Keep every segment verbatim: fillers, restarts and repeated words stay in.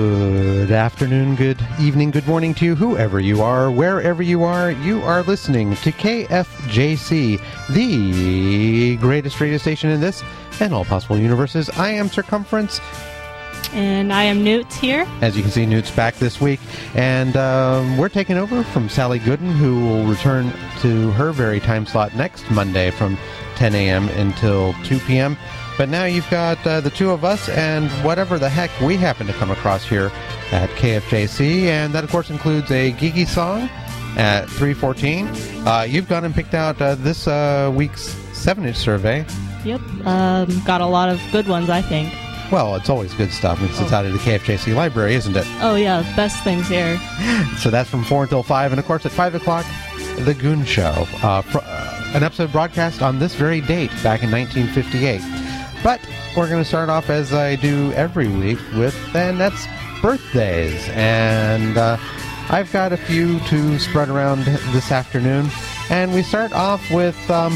Good afternoon, good evening, good morning to you, whoever you are, wherever you are. You are listening to K F J C, the greatest radio station in this and all possible universes. I am Circumference. And I am Newt here. As you can see, Newt's back this week. And um, we're taking over from Sally Gooden, who will return to her very time slot next Monday from ten a.m. until two p.m. But now you've got uh, the two of us and whatever the heck we happen to come across here at K F J C. And that, of course, includes a geeky song at three fourteen. Uh, you've gone and picked out uh, this uh, week's seven-inch survey. Yep. Um, got a lot of good ones, I think. Well, it's always good stuff. It's, oh. it's out of the K F J C library, isn't it? Oh, yeah. Best things here. So that's from four until five. And, of course, at five o'clock, The Goon Show. Uh, fr- uh, an episode broadcast on this very date back in nineteen fifty-eight. But we're going to start off, as I do every week, with, and that's birthdays. And uh, I've got a few to spread around this afternoon. And we start off with, um,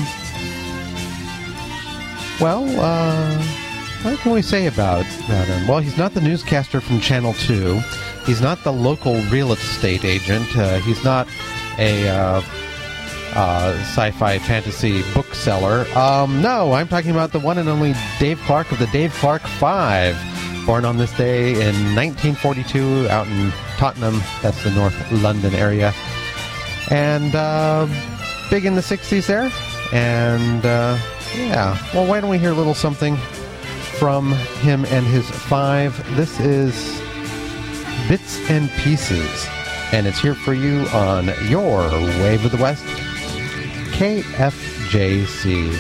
well, uh, what can we say about, about him? Well, he's not the newscaster from Channel two. He's not the local real estate agent. Uh, he's not a... Uh, Uh, sci-fi fantasy bookseller. Um, no, I'm talking about the one and only Dave Clark of the Dave Clark Five, born on this day in nineteen forty-two out in Tottenham. That's the North London area. And uh, big in the sixties there. And uh, yeah, well, why don't we hear a little something from him and his five. This is Bits and Pieces, and it's here for you on your Wave of the West, K F J C.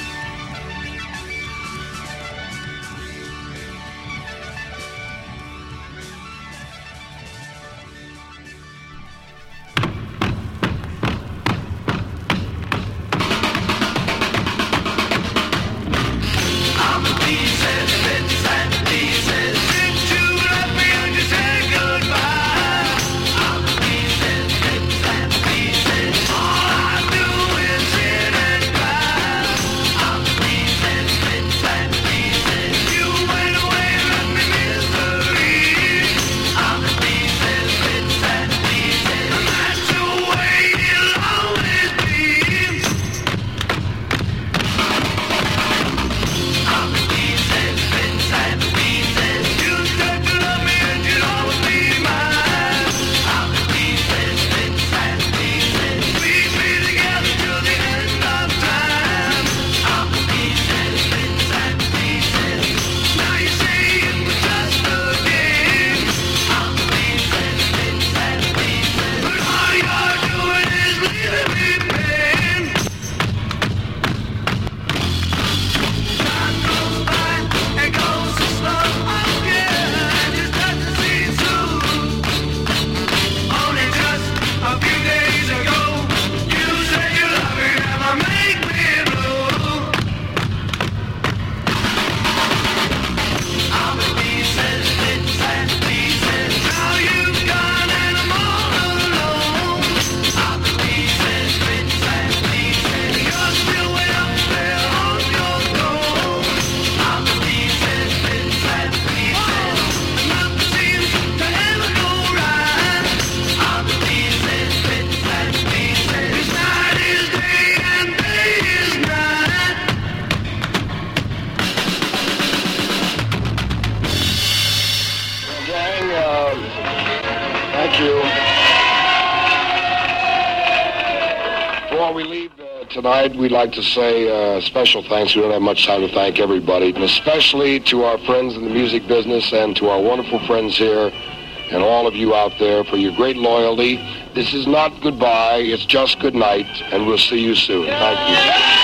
Tonight, we'd like to say uh, special thanks. We don't have much time to thank everybody, and especially to our friends in the music business and to our wonderful friends here and all of you out there for your great loyalty. This is not goodbye, it's just good night, and we'll see you soon. Thank you.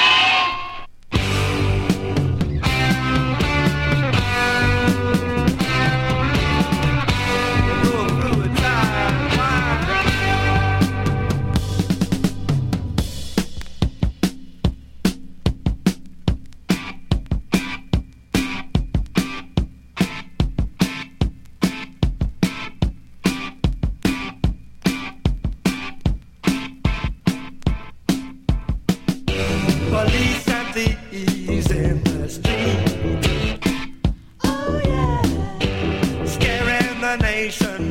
Nation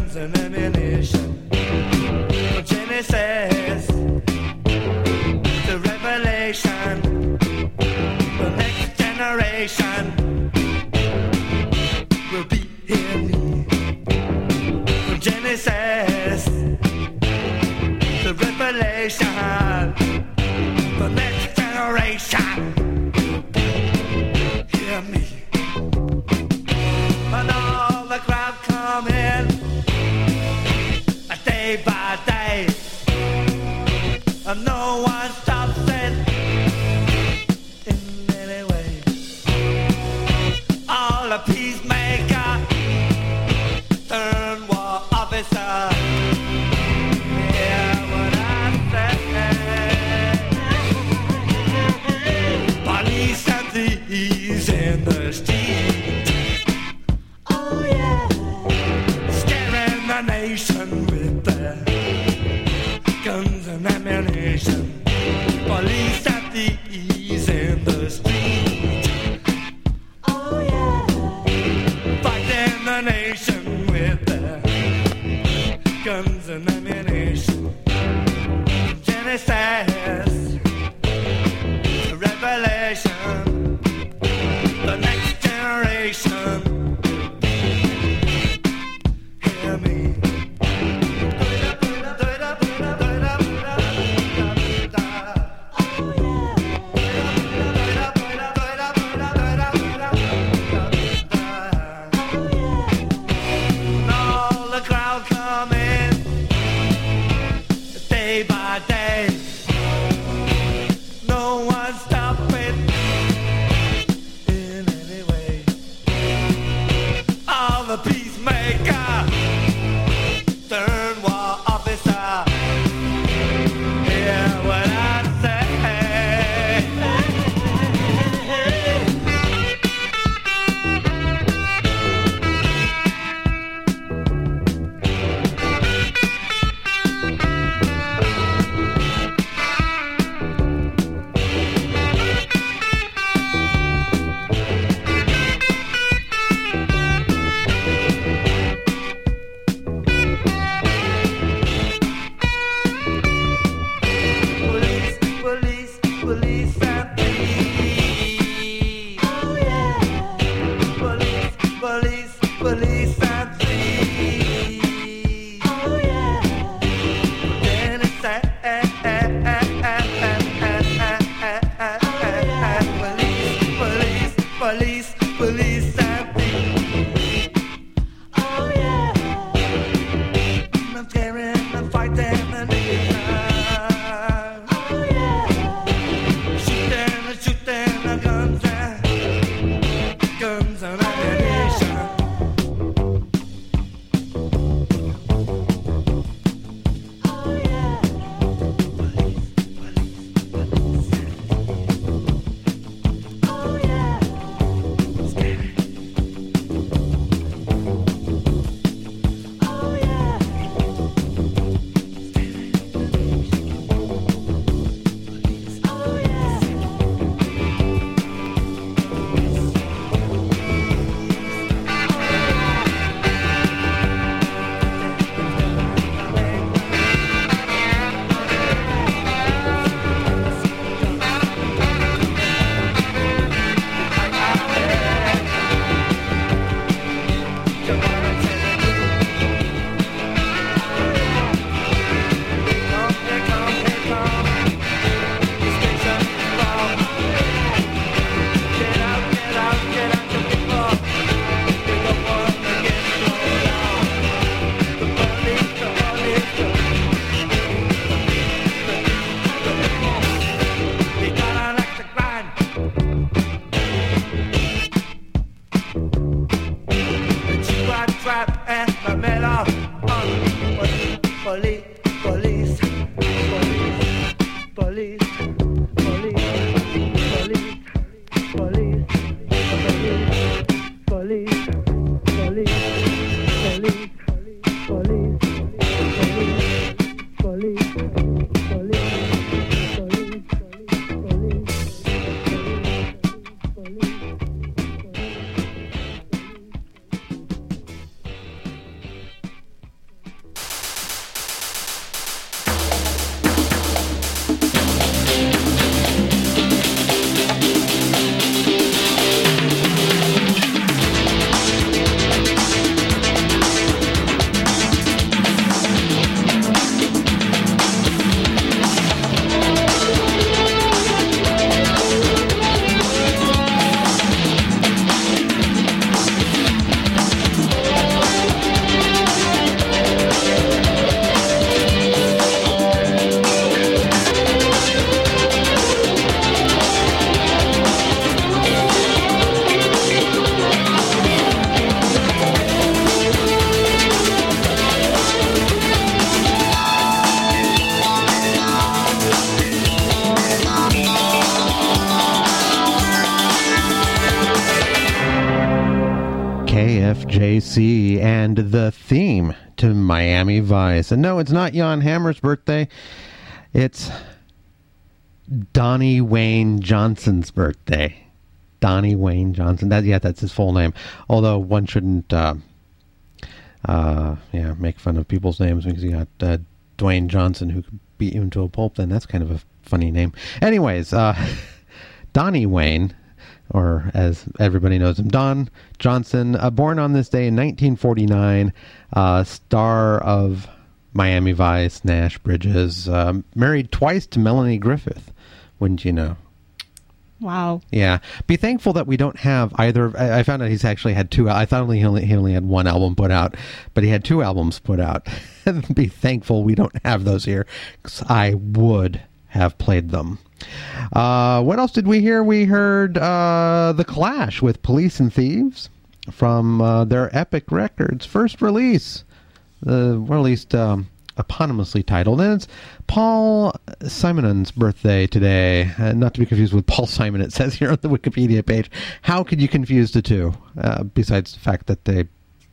guns and ammunition. From Genesis to Revelation, the next generation will be in me. From Genesis to Revelation, the next generation will be hear me. And all the crowd come in, day by day, and no one stops it in any way. All the peacemaker turn war officer. Hear what I say. Police and thieves in the street. Oh yeah, scaring the nation with their guns and ammunition. Police and thieves in the street. Oh yeah, fighting the nation with their guns and ammunition. Genesis, Revelation, the next generation. Hear me. Day by day, no one stop it in any way. All the peacemaker F J C and the theme to Miami Vice. And no, it's not Jan Hammer's birthday. It's Donnie Wayne Johnson's birthday. Donnie Wayne Johnson. That, yeah, that's his full name. Although one shouldn't uh, uh, yeah, make fun of people's names because you got uh, Dwayne Johnson who could beat you into a pulp. Then that's kind of a funny name. Anyways, uh, Donnie Wayne, or as everybody knows him, Don Johnson, uh, born on this day in nineteen forty-nine, uh, star of Miami Vice, Nash Bridges, uh, married twice to Melanie Griffith, wouldn't you know? Wow. Yeah. Be thankful that we don't have either. I, I found out he's actually had two. I thought only he, only he only had one album put out, but he had two albums put out. Be thankful we don't have those here, because I would have played them. Uh, what else did we hear? We heard uh, The Clash with Police and Thieves from uh, their Epic Records first release, uh, released um, eponymously titled. And it's Paul Simonon's birthday today. Uh, not to be confused with Paul Simon, it says here on the Wikipedia page. How could you confuse the two, uh, besides the fact that they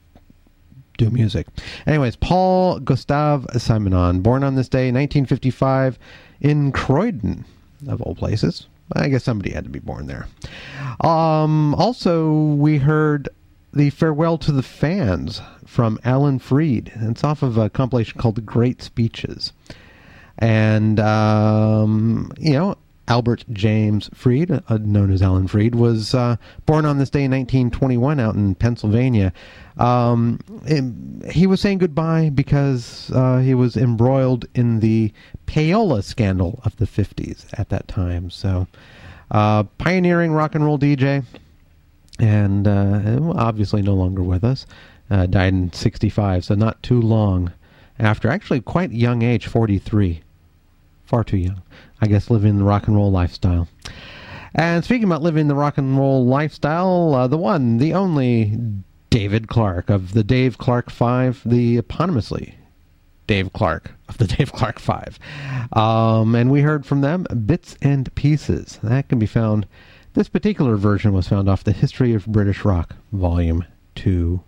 do music? Anyways, Paul Gustave Simonon, born on this day, nineteen fifty-five, in Croydon, of all places. I guess somebody had to be born there. Um, also, we heard the Farewell to the Fans from Alan Freed. It's off of a compilation called The Great Speeches. And, um, you know, Albert James Freed, uh, known as Alan Freed, was uh, born on this day in nineteen twenty-one out in Pennsylvania. Um, it, he was saying goodbye because uh, he was embroiled in the payola scandal of the fifties at that time. So, uh, pioneering rock and roll D J, and uh, obviously no longer with us. Uh, died in sixty-five, so not too long after. Actually, quite young age, forty-three. Far too young. I guess living the rock and roll lifestyle. And speaking about living the rock and roll lifestyle, uh, the one, the only David Clark of the Dave Clark Five, the eponymously Dave Clark of the Dave Clark Five. Um, and we heard from them Bits and Pieces. That can be found, this particular version was found off the History of British Rock, Volume two.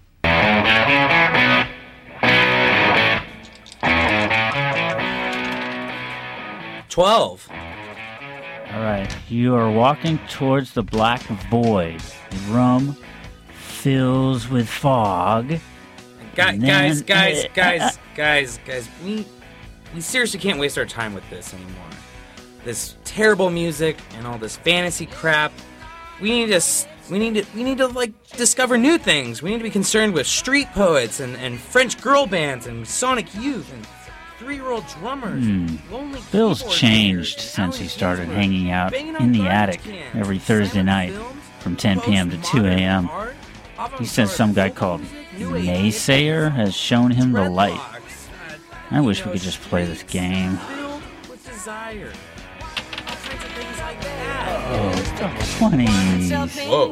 Twelve. All right. You are walking towards the black void. The room fills with fog. Guy, And guys, then- guys, guys, guys, guys, we we seriously can't waste our time with this anymore. This terrible music and all this fantasy crap. We need to s- we need to we need to like discover new things. We need to be concerned with street poets and, and French girl bands and Sonic Youth and three-year-old drummers. Hmm. Lonely Bill's keyboard changed players, since he Alex started Ginsberg, hanging out banging on in the garbage attic cans, every Thursday silent night films, from ten p.m. to two a.m. postmodern art, He says some guy called New Age Naysayer has shown him the light. dreadlocks, uh, I wish you we know, could just play this game. filled with desire. All kinds of things like that. twenties. Whoa.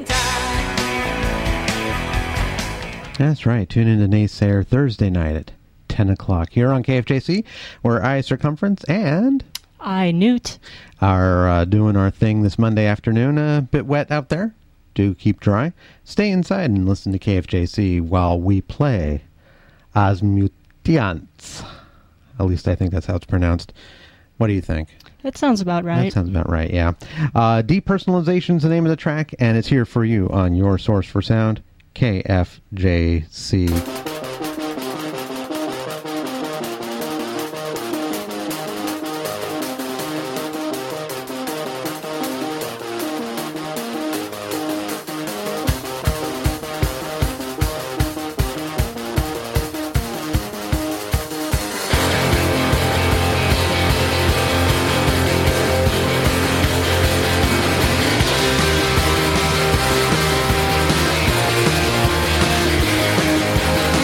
That's right. Tune in to Naysayer Thursday night at ten o'clock here on K F J C, where I, Circumference, and I, Newt. are uh, doing our thing this Monday afternoon. A bit wet out there. Do keep dry. Stay inside and listen to K F J C while we play Asmutians. At least I think that's how it's pronounced. What do you think? It sounds about right. That sounds about right, yeah. Uh, Depersonalization is the name of the track, and it's here for you on your source for sound, K F J C. Thank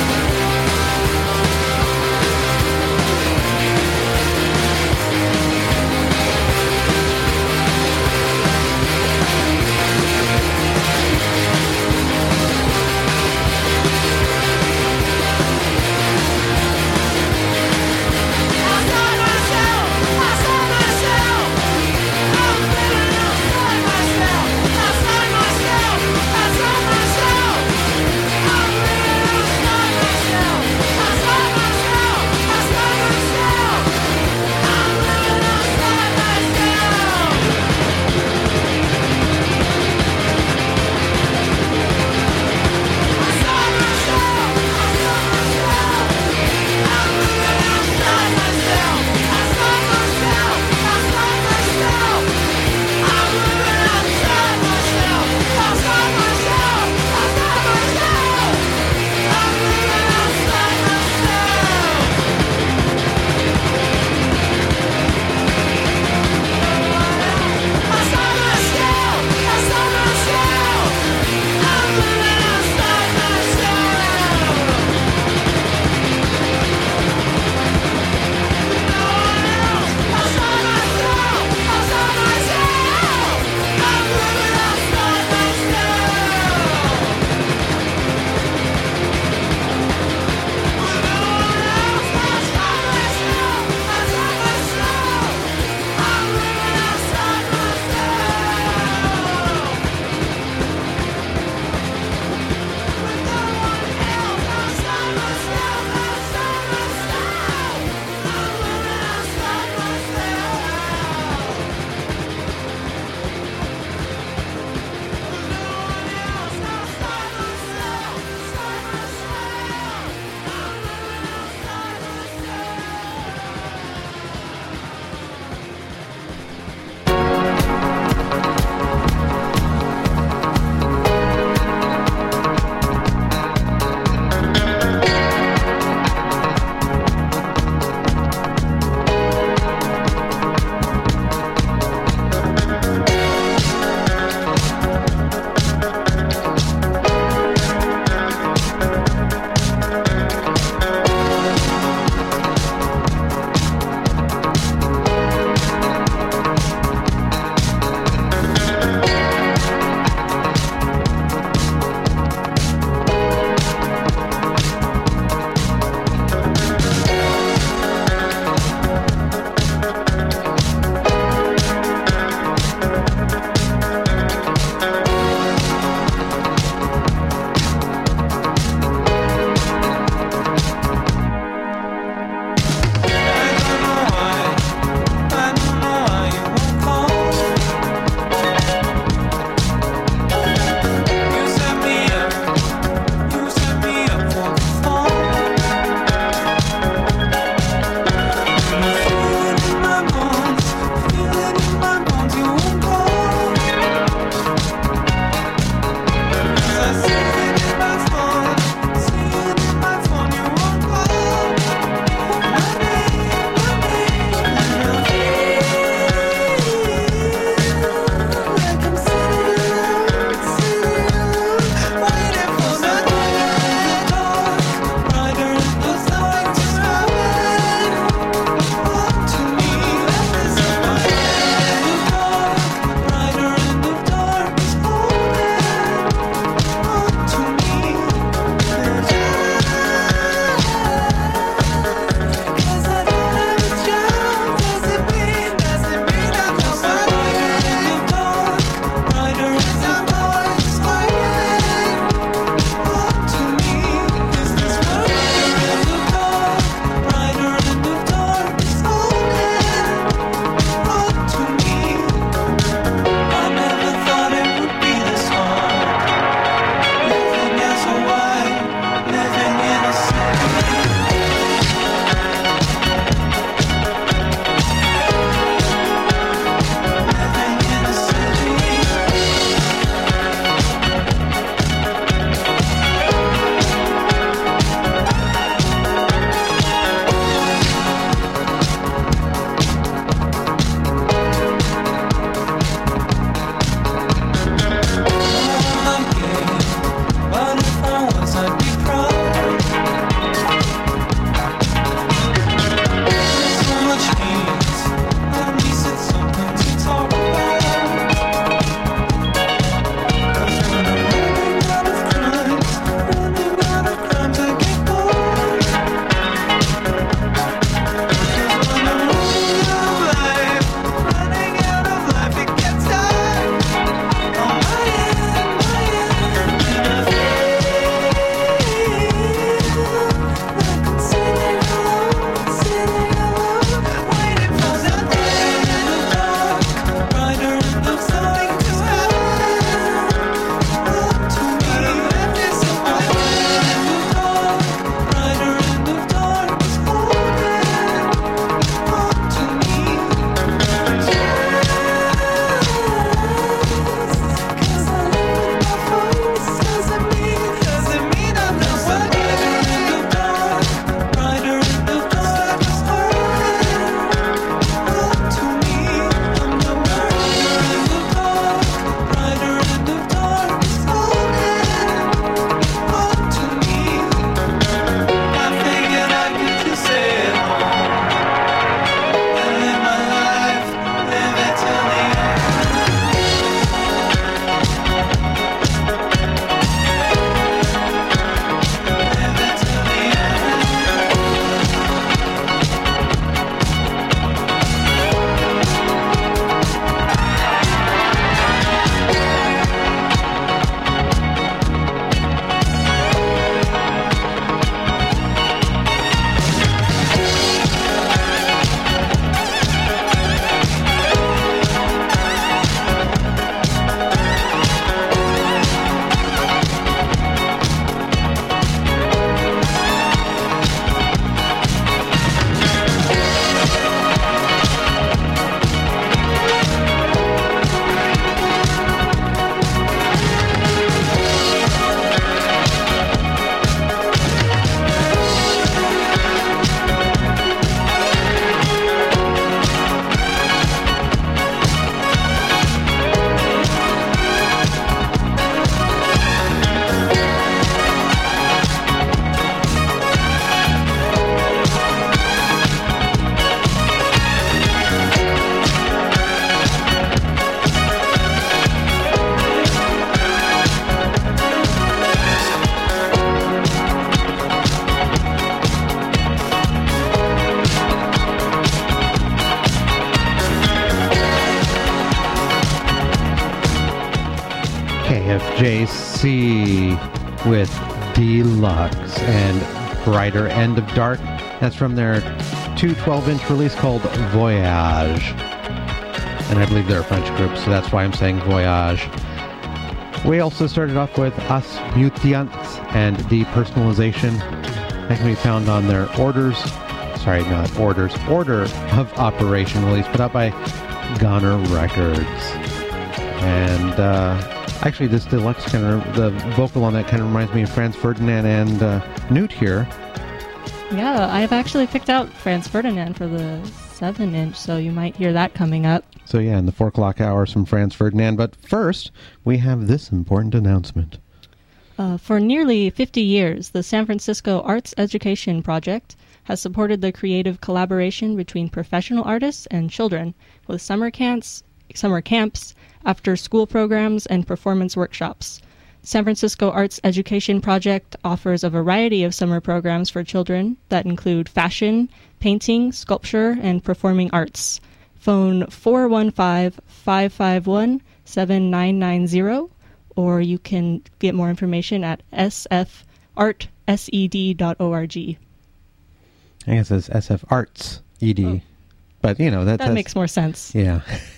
J C with Deluxe and Brighter End of Dark. That's from their two twelve-inch release called Voyage. And I believe they're a French group, so that's why I'm saying Voyage. We also started off with Us Mutants and Depersonalization. That can be found on their Orders, sorry, not Orders, Order of Operation release put out by Goner Records. And uh, actually this deluxe kind of, the vocal on that kind of reminds me of Franz Ferdinand and uh, Newt here. Yeah, I've actually picked out Franz Ferdinand for the seven inch, so you might hear that coming up. So yeah, in the four o'clock hour, some Franz Ferdinand. But first, we have this important announcement. Uh, for nearly fifty years, the San Francisco Arts Education Project has supported the creative collaboration between professional artists and children with summer camps, summer camps, after-school programs, and performance workshops. San Francisco Arts Education Project offers a variety of summer programs for children that include fashion, painting, sculpture, and performing arts. Phone four one five, five five one, seven nine nine zero, or you can get more information at s f art sed dot org. I guess it's S F Arts E D. Oh. But, you know, that, that makes more sense. Yeah.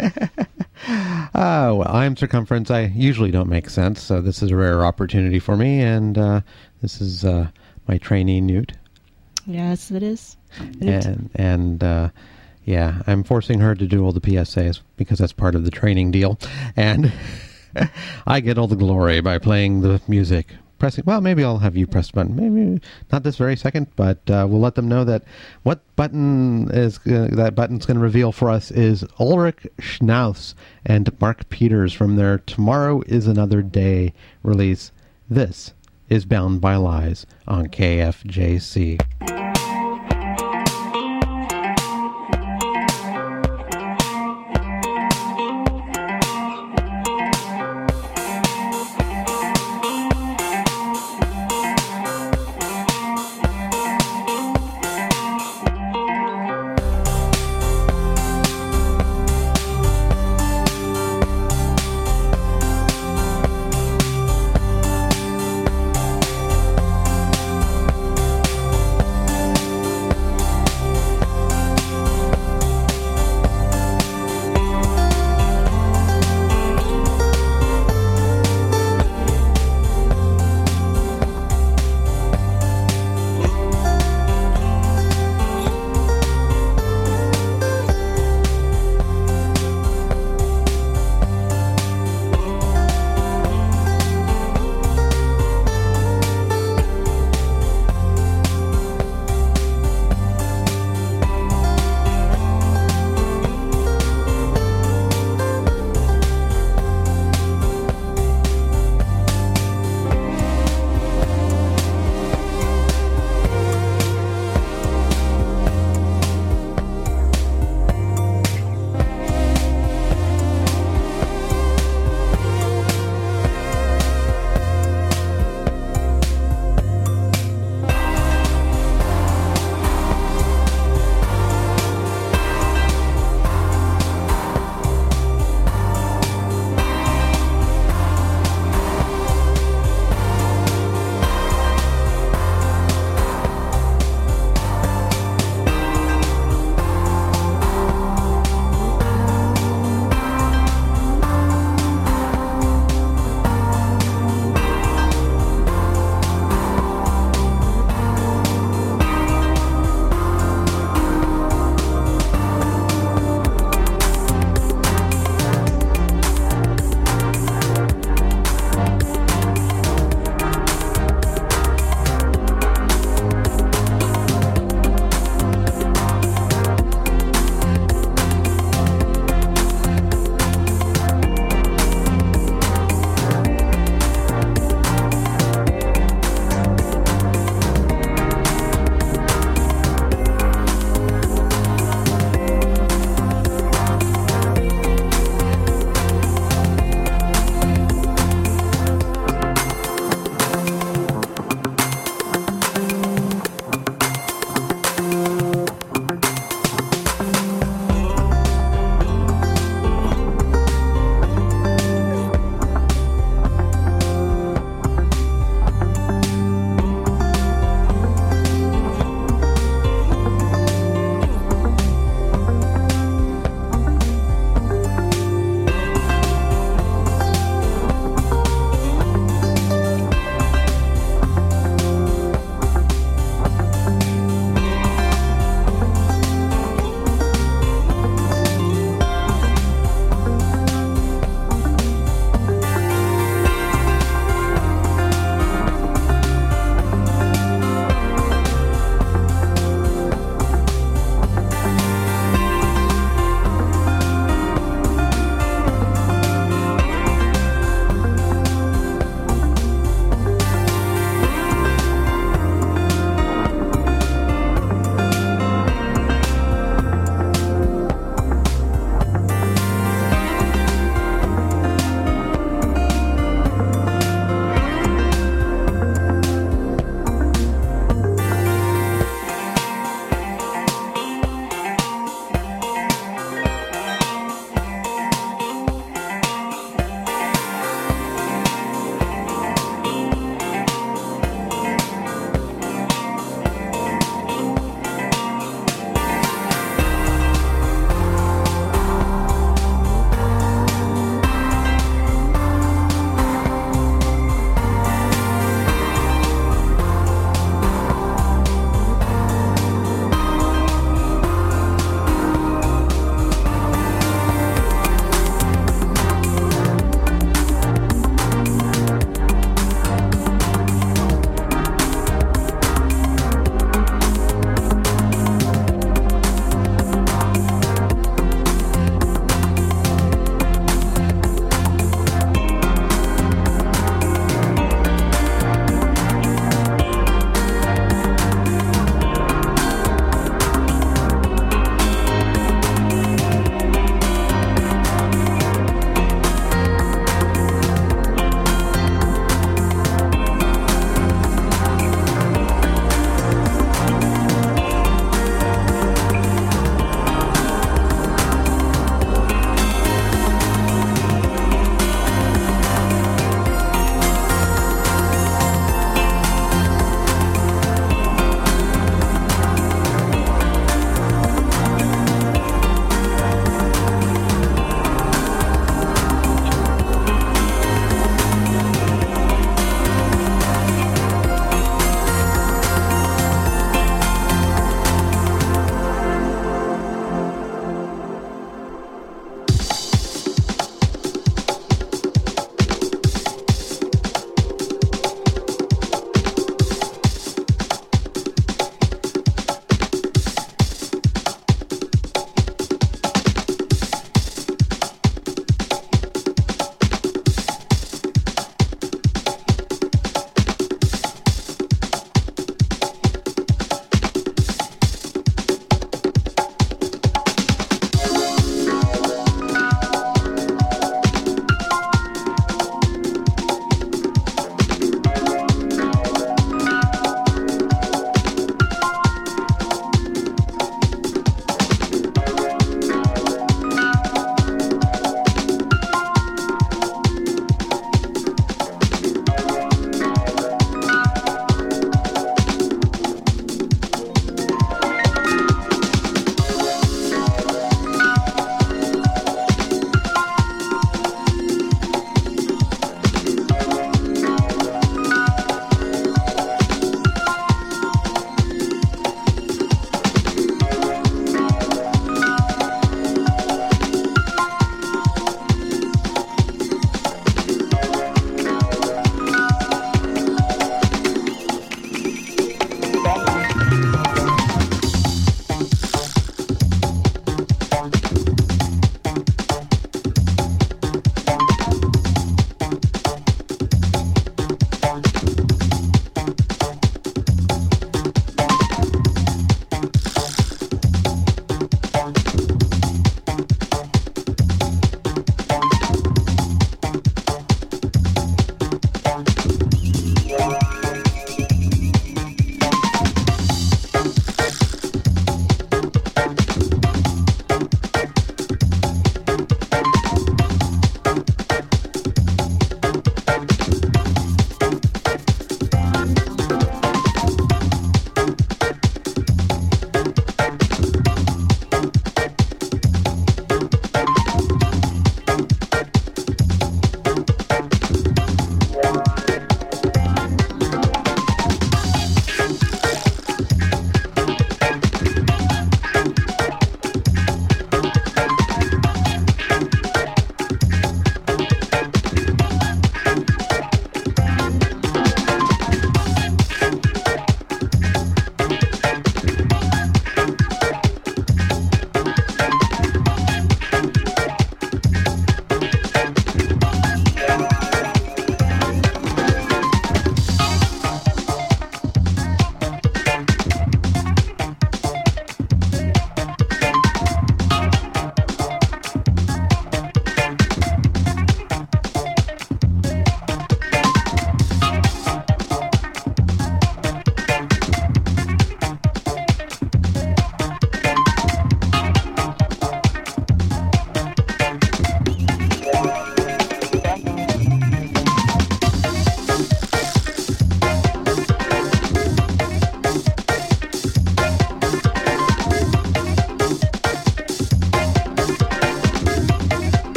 uh, well, I'm Circumference. I usually don't make sense, so this is a rare opportunity for me, and uh, this is uh, my trainee, Newt. Yes, it is. Newt. And, and uh, yeah, I'm forcing her to do all the P S As because that's part of the training deal. And I get all the glory by playing the music. Pressing, well, maybe I'll have you press the button. Maybe not this very second, but uh, we'll let them know that what button is uh, that button's going to reveal for us is Ulrich Schnaus and Mark Peters from their Tomorrow is Another Day release. This is Bound by Lies on K F J C.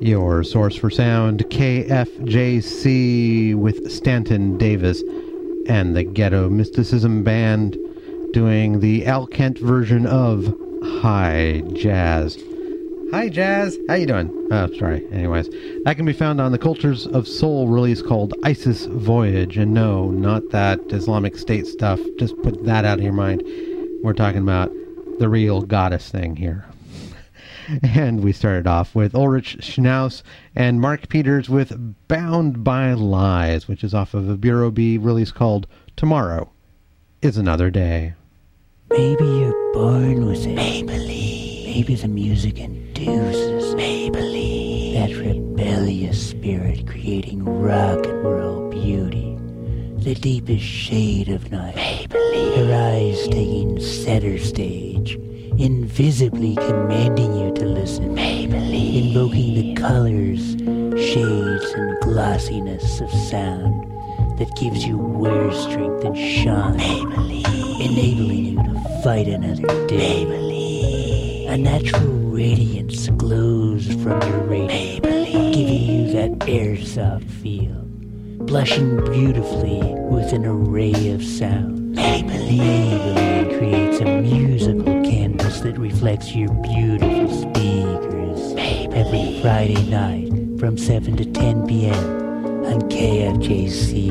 Your source for sound, K F J C, with Stanton Davis and the Ghetto Mysticism Band doing the Al Kent version of High Jazz. Hi, Jazz. How you doing? Oh, sorry. Anyways, that can be found on the Cultures of Soul release called Isis Voyage. And no, not that Islamic State stuff. Just put that out of your mind. We're talking about the real goddess thing here. And we started off with Ulrich Schnaus and Mark Peters with Bound by Lies, which is off of a Bureau B release called Tomorrow is Another Day. Maybe you're born with it. Maybelline. Maybe the music induces Maybelline. That rebellious spirit creating rock and roll beauty. The deepest shade of night. Maybelline. Her eyes taking center stage. Invisibly commanding you to listen. Maybelline. Invoking the colors, shades, and glossiness of sound that gives you wear strength and shine. Maybelline. Enabling you to fight another day. Maybelline. A natural radiance glows from your radiance, giving you that airsoft feel. Blushing beautifully with an array of sounds. Maybelline. Maybelline creates a musical canvas that reflects your beautiful speakers. Maybelline. Every Friday night from seven to ten p.m. on K F J C.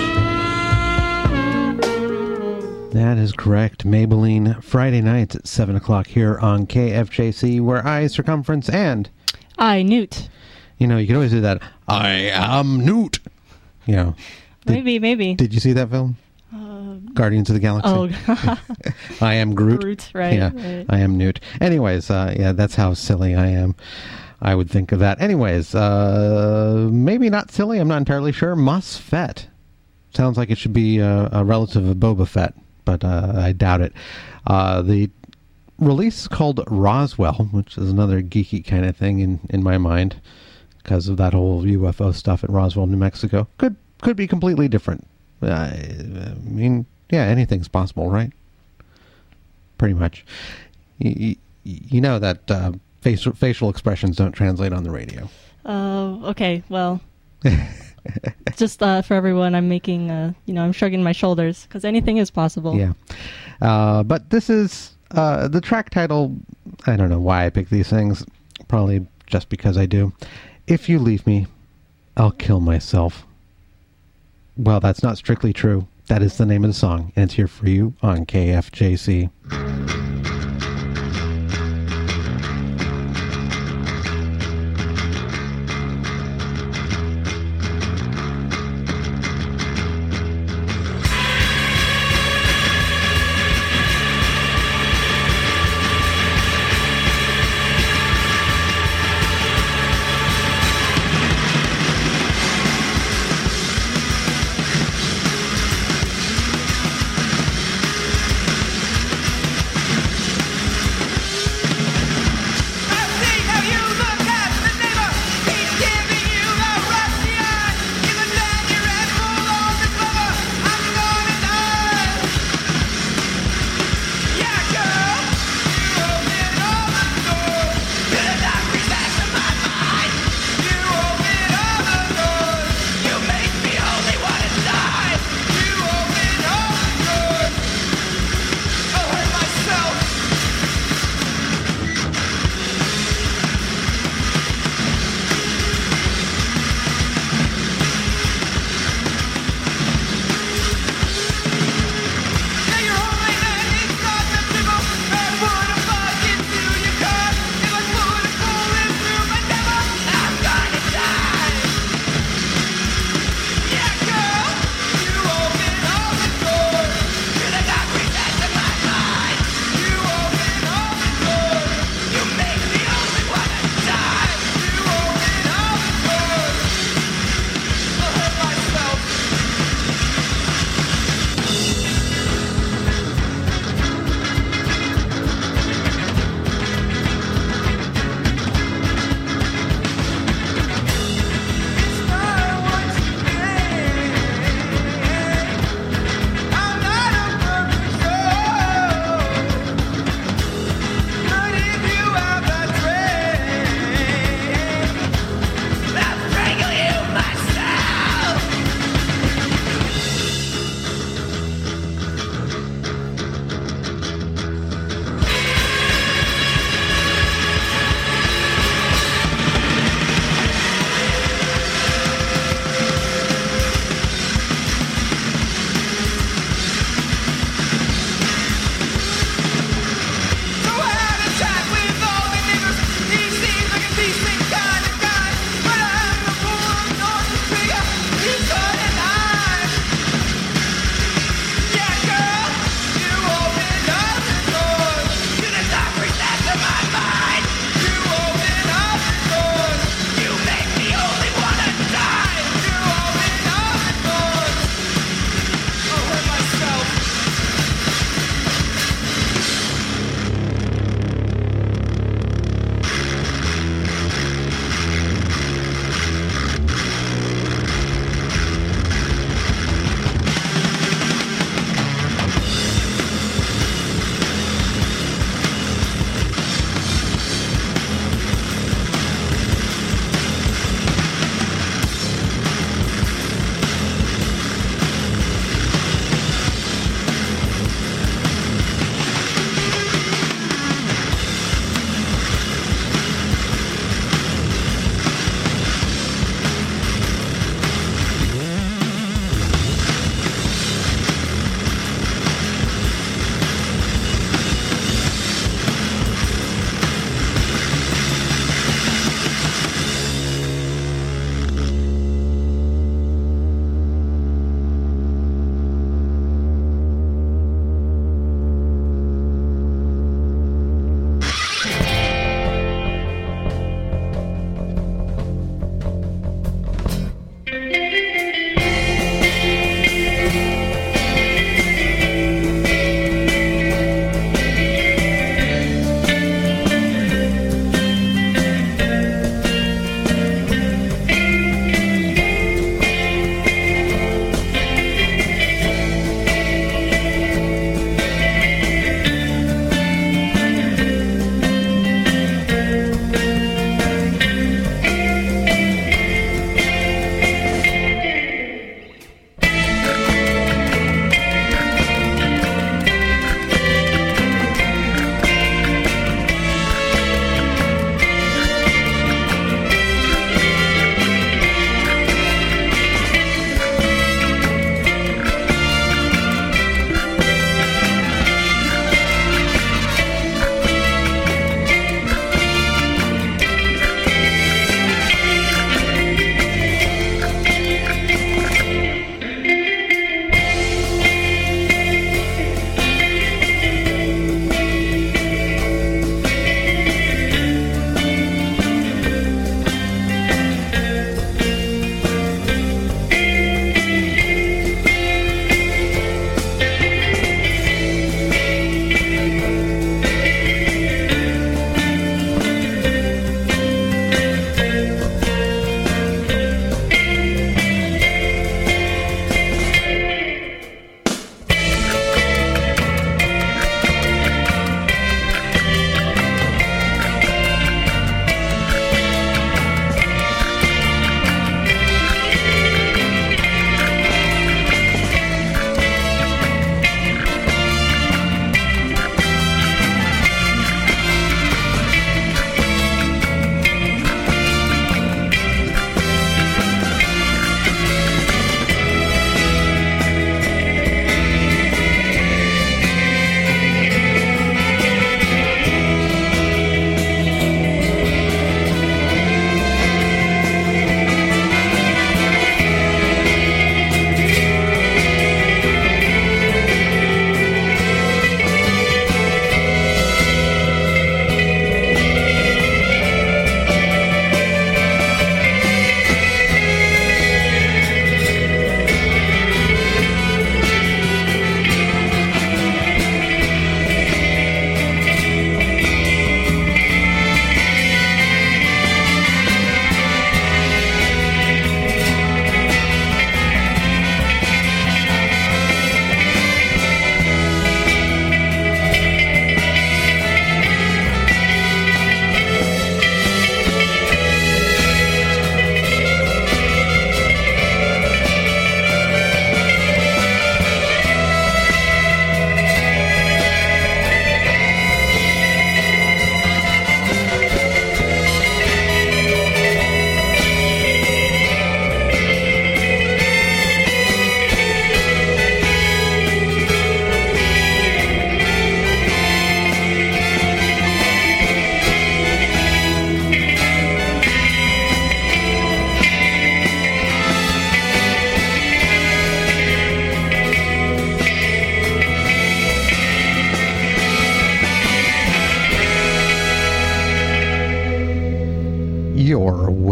That is correct. Maybelline, Friday nights at seven o'clock here on K F J C, where I, Circumference, and... I, Newt. You know, you can always do that. I am Newt. You know. Did, maybe, maybe. Did you see that film? Uh, Guardians of the Galaxy. Oh, I am Groot. Groot, right. Yeah, right. I am Newt. Anyways, uh, yeah, that's how silly I am. I would think of that. Anyways, uh, maybe not silly. I'm not entirely sure. Mos Fett. Sounds like it should be a, a relative of Boba Fett, but uh, I doubt it. Uh, the release is called Roswell, which is another geeky kind of thing in, in my mind because of that whole U F O stuff at Roswell, New Mexico. Could could be completely different. Uh, I mean, yeah, anything's possible, right? Pretty much. You, you know that uh, facial, facial expressions don't translate on the radio. Uh, okay, well, just uh, for everyone, I'm making, uh, you know, I'm shrugging my shoulders, because anything is possible. Yeah. Uh, but this is, uh, the track title, I don't know why I pick these things, probably just because I do. If you leave me, I'll kill myself. Well, that's not strictly true. That is the name of the song, and it's here for you on K F J C.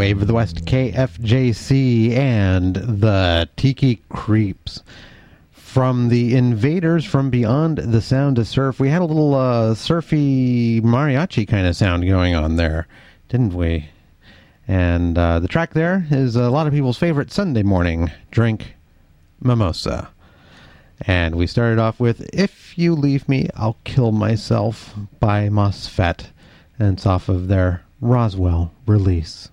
Wave of the West, K F J C, and the Tiki Creeps. From the Invaders from Beyond the Sound of Surf, we had a little uh, surfy mariachi kind of sound going on there, didn't we? And uh, the track there is a lot of people's favorite Sunday morning drink, Mimosa. And we started off with If You Leave Me, I'll Kill Myself by MOSFET. And it's off of their Roswell release.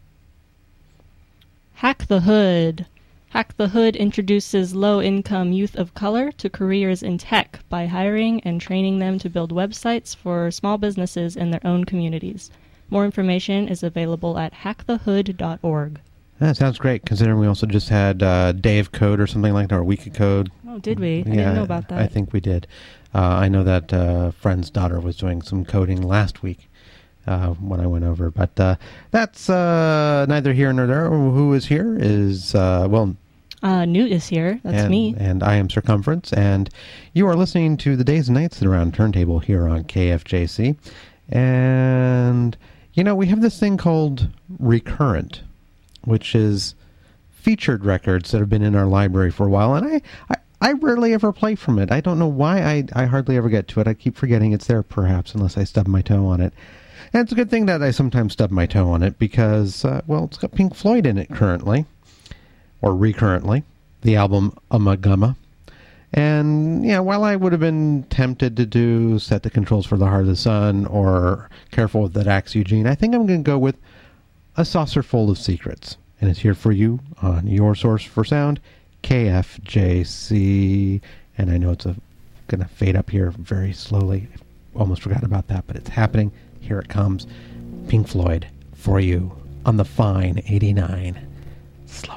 Hack the Hood. Hack the Hood introduces low-income youth of color to careers in tech by hiring and training them to build websites for small businesses in their own communities. More information is available at hack the hood dot org. That sounds great, considering we also just had uh, Day of Code or something like that, or Week of Code. Oh, did we? I yeah, didn't know about that. I think we did. Uh, I know that uh, friend's daughter was doing some coding last week uh, when I went over. But uh, that's uh, neither here nor there. Who is here is, uh, well... Uh, Newt is here. That's and, me. And I am Circumference. And you are listening to the Days and Nights Around Turntable here on K F J C. And, you know, we have this thing called Recurrent, which is featured records that have been in our library for a while. And I, I, I rarely ever play from it. I don't know why I, I hardly ever get to it. I keep forgetting it's there, perhaps, unless I stub my toe on it. And it's a good thing that I sometimes stub my toe on it because, uh, well, it's got Pink Floyd in it currently. Or recurrently, the album Ummagumma. And, yeah, while I would have been tempted to do Set the Controls for the Heart of the Sun or Careful with That Axe, Eugene, I think I'm going to go with A Saucer Full of Secrets. And it's here for you on your source for sound, K F J C. And I know it's going to fade up here very slowly. I almost forgot about that, but it's happening. Here it comes. Pink Floyd for you on the fine eighty-nine. Slowly.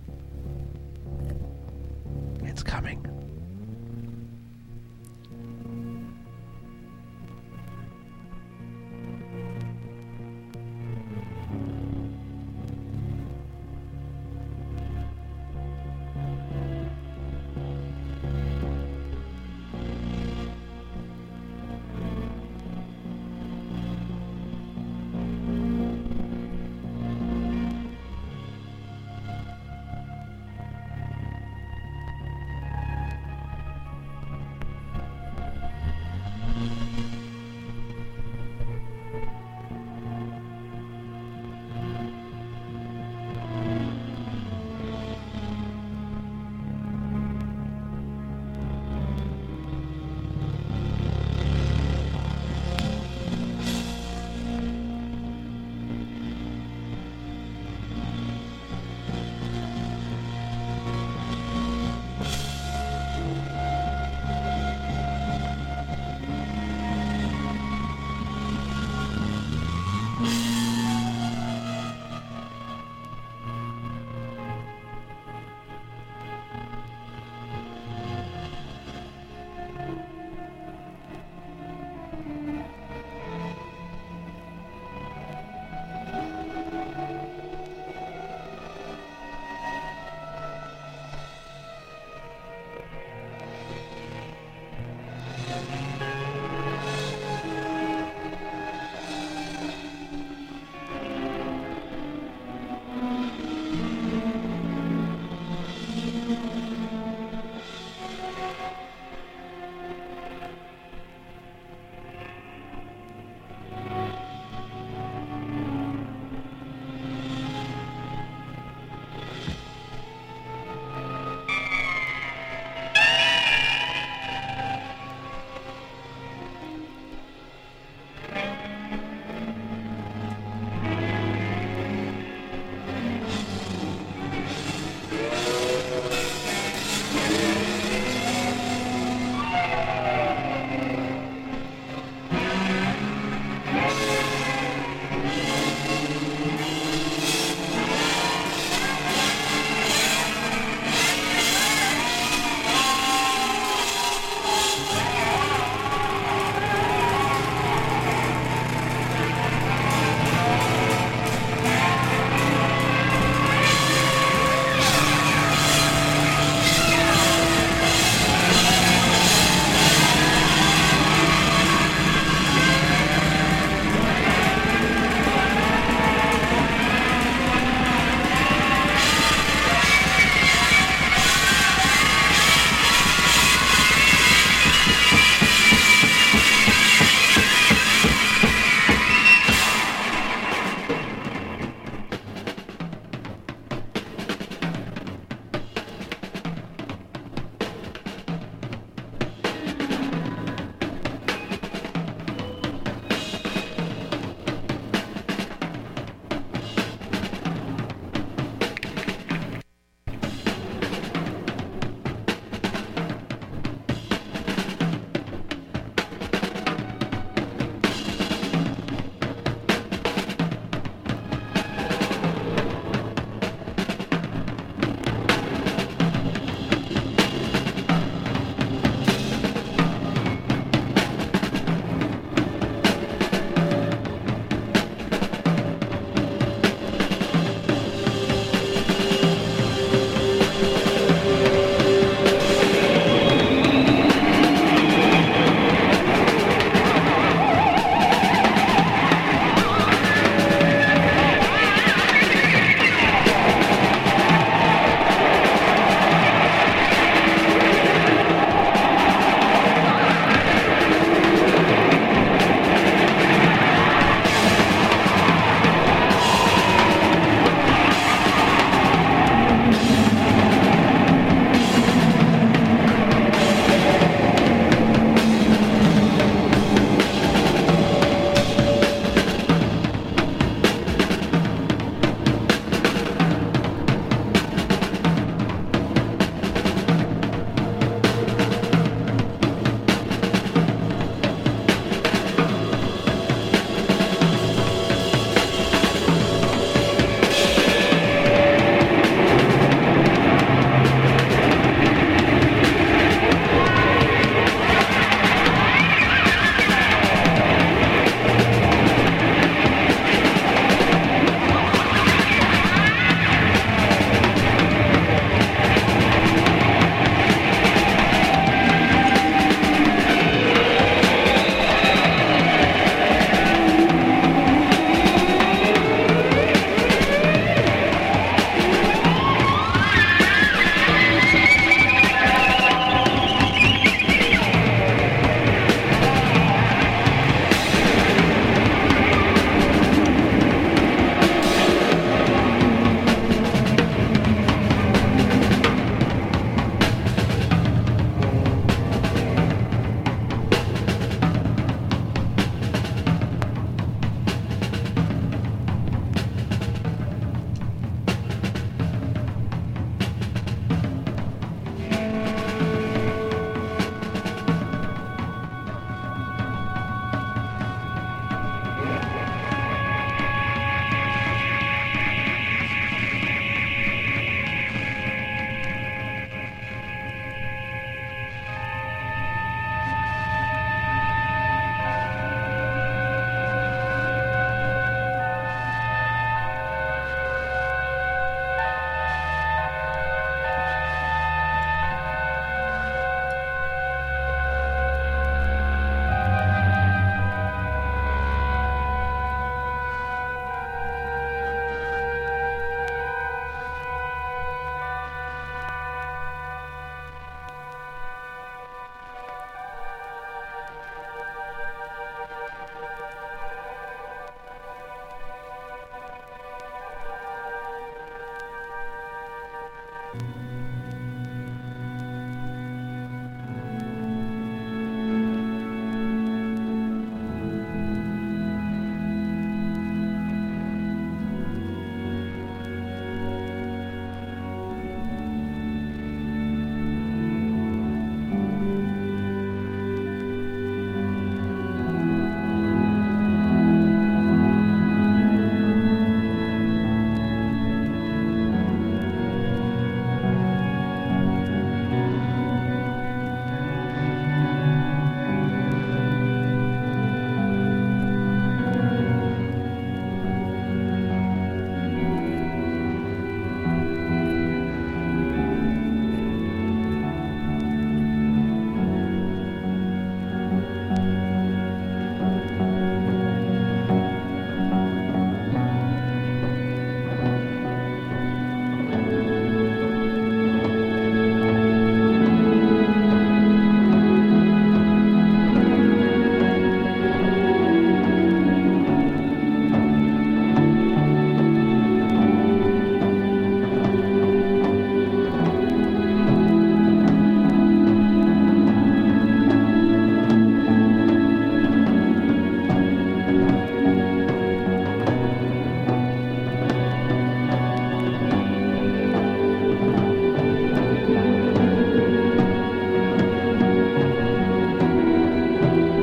It's coming.